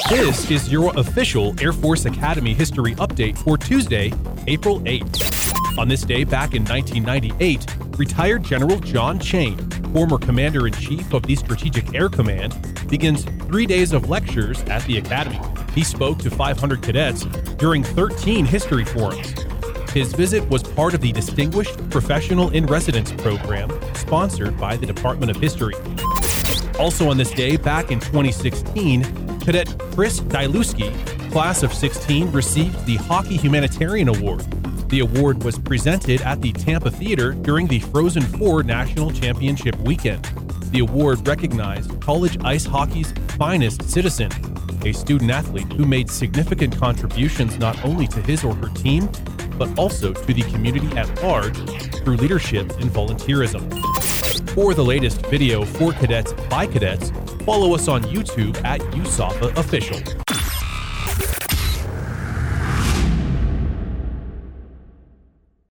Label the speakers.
Speaker 1: This is your official Air Force Academy history update for Tuesday, April 8th. On this day back in 1998, retired General John Chang, former Commander-in-Chief of the Strategic Air Command, begins 3 days of lectures at the Academy. He spoke to 500 cadets during 13 history forums. His visit was part of the Distinguished Professional in Residence program sponsored by the Department of History. Also on this day back in 2016, Cadet Chris Diluski, class of 16, received the Hockey Humanitarian Award. The award was presented at the Tampa Theater during the Frozen Four National Championship weekend. The award recognized college ice hockey's finest citizen, a student athlete who made significant contributions not only to his or her team, but also to the community at large through leadership and volunteerism. For the latest video for cadets by cadets, follow us on YouTube at USAFA Official.